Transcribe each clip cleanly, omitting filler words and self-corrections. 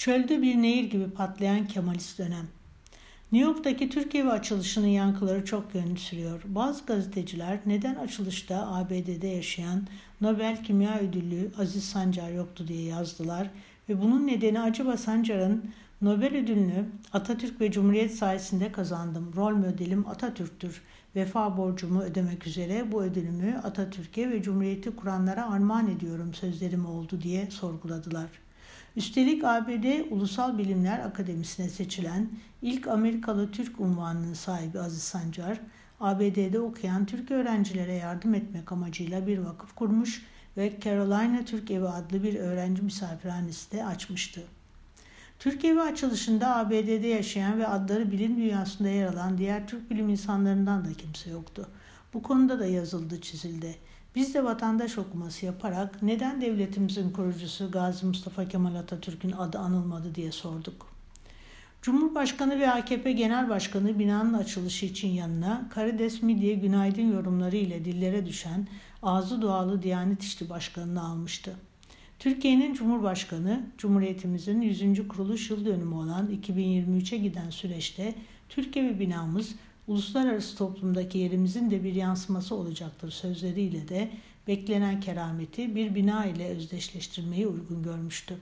Çölde bir nehir gibi patlayan Kemalist dönem. New York'taki Türk Evi açılışının yankıları çok yönlü sürüyor. Bazı gazeteciler neden açılışta ABD'de yaşayan Nobel Kimya Ödüllü Aziz Sancar yoktu diye yazdılar ve bunun nedeni acaba Sancar'ın Nobel ödülünü Atatürk ve Cumhuriyet sayesinde kazandım. Rol modelim Atatürk'tür. Vefa borcumu ödemek üzere bu ödülümü Atatürk'e ve Cumhuriyeti kuranlara armağan ediyorum sözlerim oldu diye sorguladılar. Üstelik ABD Ulusal Bilimler Akademisi'ne seçilen ilk Amerikalı Türk unvanının sahibi Aziz Sancar, ABD'de okuyan Türk öğrencilere yardım etmek amacıyla bir vakıf kurmuş ve Carolina Türk Evi adlı bir öğrenci misafirhanesi de açmıştı. Türk Evi açılışında ABD'de yaşayan ve adları bilim dünyasında yer alan diğer Türk bilim insanlarından da kimse yoktu. Bu konuda da yazıldı, çizildi. Biz de vatandaş okuması yaparak neden devletimizin kurucusu Gazi Mustafa Kemal Atatürk'ün adı anılmadı diye sorduk. Cumhurbaşkanı ve AKP Genel Başkanı binanın açılışı için yanına karides, midye, günaydın yorumları ile dillere düşen ağzı dualı Diyanet İşleri Başkanı'nı almıştı. Türkiye'nin Cumhurbaşkanı, Cumhuriyetimizin 100. kuruluş yıl dönümü olan 2023'e giden süreçte Türk Evi binamız uluslararası toplumdaki yerimizin de bir yansıması olacaktır sözleriyle de beklenen kerameti bir bina ile özdeşleştirmeyi uygun görmüştü.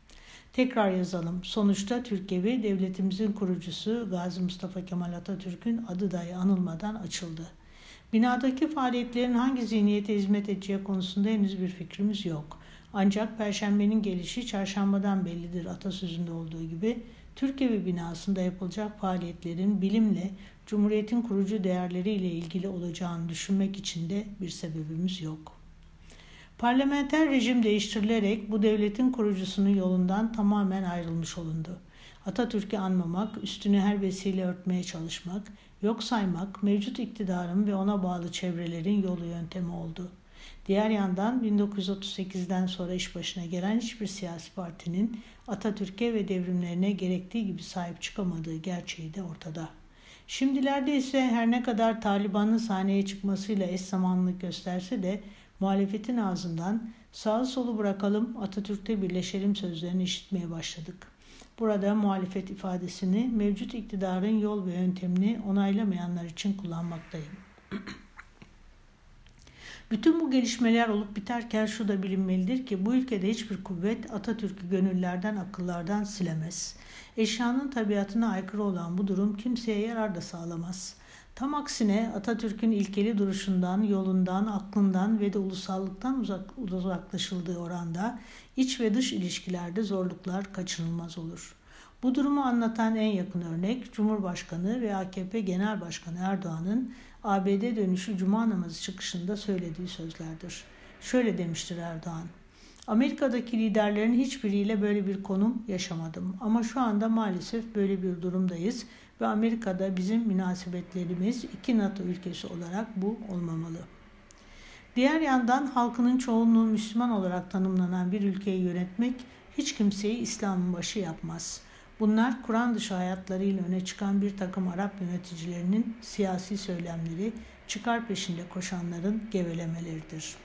Tekrar yazalım. Sonuçta Türk Evi devletimizin kurucusu Gazi Mustafa Kemal Atatürk'ün adı dahi anılmadan açıldı. Binadaki faaliyetlerin hangi zihniyete hizmet edeceği konusunda henüz bir fikrimiz yok. Ancak Perşembenin gelişi çarşambadan bellidir atasözünde olduğu gibi Türk Evi binasında yapılacak faaliyetlerin bilimle, Cumhuriyet'in kurucu değerleriyle ilgili olacağını düşünmek için de bir sebebimiz yok. Parlamenter rejim değiştirilerek bu devletin kurucusunun yolundan tamamen ayrılmış olundu. Atatürk'ü anmamak, üstünü her vesile örtmeye çalışmak, yok saymak, mevcut iktidarın ve ona bağlı çevrelerin yolu yöntemi oldu. Diğer yandan 1938'den sonra iş başına gelen hiçbir siyasi partinin Atatürk'e ve devrimlerine gerektiği gibi sahip çıkamadığı gerçeği de ortada. Şimdilerde ise her ne kadar Taliban'ın sahneye çıkmasıyla eş zamanlılık gösterse de muhalefetin ağzından sağı solu bırakalım, Atatürk'te birleşelim sözlerini işitmeye başladık. Burada muhalefet ifadesini mevcut iktidarın yol ve yöntemini onaylamayanlar için kullanmaktayım. Bütün bu gelişmeler olup biterken şu da bilinmelidir ki bu ülkede hiçbir kuvvet Atatürk'ü gönüllerden, akıllardan silemez. Eşyanın tabiatına aykırı olan bu durum kimseye yarar da sağlamaz. Tam aksine Atatürk'ün ilkeli duruşundan, yolundan, aklından ve de ulusallıktan uzaklaşıldığı oranda iç ve dış ilişkilerde zorluklar kaçınılmaz olur. Bu durumu anlatan en yakın örnek Cumhurbaşkanı ve AKP Genel Başkanı Erdoğan'ın ABD dönüşü Cuma namazı çıkışında söylediği sözlerdir. Şöyle demiştir Erdoğan: Amerika'daki liderlerin hiçbiriyle böyle bir konum yaşamadım ama şu anda maalesef böyle bir durumdayız ve Amerika'da bizim münasebetlerimiz iki NATO ülkesi olarak bu olmamalı. Diğer yandan halkının çoğunluğu Müslüman olarak tanımlanan bir ülkeyi yönetmek hiç kimseyi İslam'ın başı yapmaz. Bunlar Kur'an dışı hayatlarıyla öne çıkan bir takım Arap yöneticilerinin siyasi söylemleri, çıkar peşinde koşanların gevelemeleridir.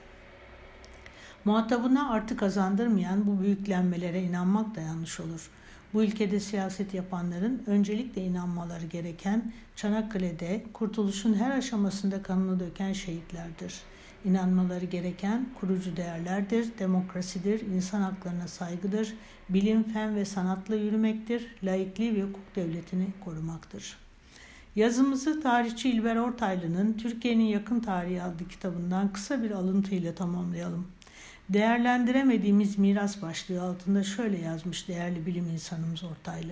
Muhatabına artı kazandırmayan bu büyüklenmelere inanmak da yanlış olur. Bu ülkede siyaset yapanların öncelikle inanmaları gereken Çanakkale'de kurtuluşun her aşamasında kanını döken şehitlerdir. İnanmaları gereken kurucu değerlerdir, demokrasidir, insan haklarına saygıdır, bilim, fen ve sanatla yürümektir, laikliği ve hukuk devletini korumaktır. Yazımızı tarihçi İlber Ortaylı'nın Türkiye'nin Yakın Tarihi adlı kitabından kısa bir alıntıyla tamamlayalım. Değerlendiremediğimiz miras başlığı altında şöyle yazmış değerli bilim insanımız Ortaylı.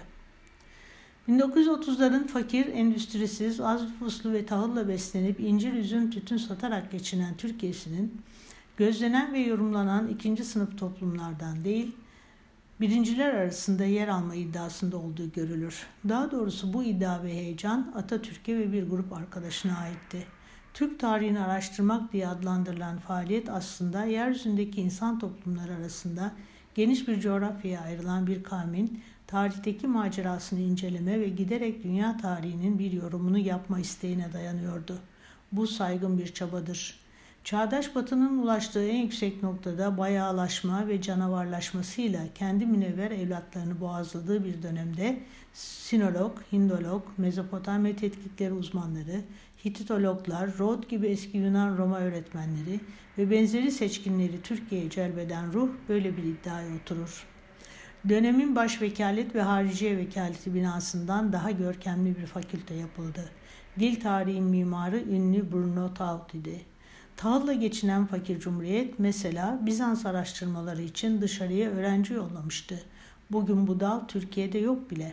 1930'ların fakir, endüstrisiz, az nüfuslu ve tahılla beslenip incir, üzüm, tütün satarak geçinen Türkiye'sinin gözlenen ve yorumlanan ikinci sınıf toplumlardan değil, birinciler arasında yer alma iddiasında olduğu görülür. Daha doğrusu bu iddia ve heyecan Atatürk'e ve bir grup arkadaşına aitti. Türk tarihini araştırmak diye adlandırılan faaliyet aslında yeryüzündeki insan toplumları arasında geniş bir coğrafyaya ayrılan bir kavmin tarihteki macerasını inceleme ve giderek dünya tarihinin bir yorumunu yapma isteğine dayanıyordu. Bu saygın bir çabadır. Çağdaş Batı'nın ulaştığı en yüksek noktada bayağılaşma ve canavarlaşmasıyla kendi münevver evlatlarını boğazladığı bir dönemde Sinolog, Hindolog, Mezopotamya tetkikleri uzmanları, Hititologlar, Rod gibi eski Yunan Roma öğretmenleri ve benzeri seçkinleri Türkiye'ye celbeden ruh böyle bir iddiaya oturur. Dönemin Başvekalet ve Hariciye Vekaleti binasından daha görkemli bir fakülte yapıldı. Dil tarihi mimarı ünlü Bruno Taut idi. Tahılla geçinen fakir cumhuriyet mesela Bizans araştırmaları için dışarıya öğrenci yollamıştı. Bugün bu dal Türkiye'de yok bile.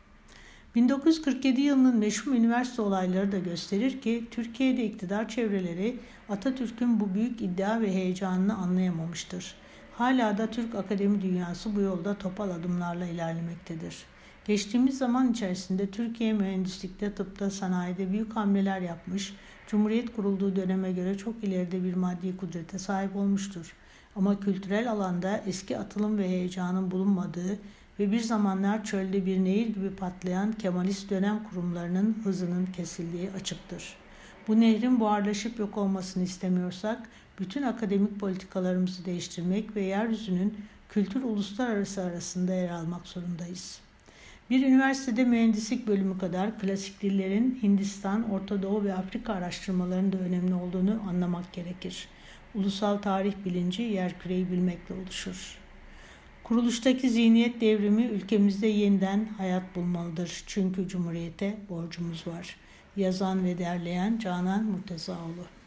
1947 yılının meşhur üniversite olayları da gösterir ki Türkiye'de iktidar çevreleri Atatürk'ün bu büyük iddia ve heyecanını anlayamamıştır. Hala da Türk akademi dünyası bu yolda topal adımlarla ilerlemektedir. Geçtiğimiz zaman içerisinde Türkiye mühendislikte, tıpta, sanayide büyük hamleler yapmış, Cumhuriyet kurulduğu döneme göre çok ileride bir maddi kudrete sahip olmuştur. Ama kültürel alanda eski atılım ve heyecanın bulunmadığı ve bir zamanlar çölde bir nehir gibi patlayan Kemalist dönem kurumlarının hızının kesildiği açıktır. Bu nehrin buharlaşıp yok olmasını istemiyorsak, bütün akademik politikalarımızı değiştirmek ve yeryüzünün kültür uluslararası arasında yer almak zorundayız. Bir üniversitede mühendislik bölümü kadar klasik dillerin Hindistan, Orta Doğu ve Afrika araştırmalarının da önemli olduğunu anlamak gerekir. Ulusal tarih bilinci yerküreyi bilmekle oluşur. Kuruluştaki zihniyet devrimi ülkemizde yeniden hayat bulmalıdır. Çünkü Cumhuriyete borcumuz var. Yazan ve derleyen Canan Murtezaoğlu.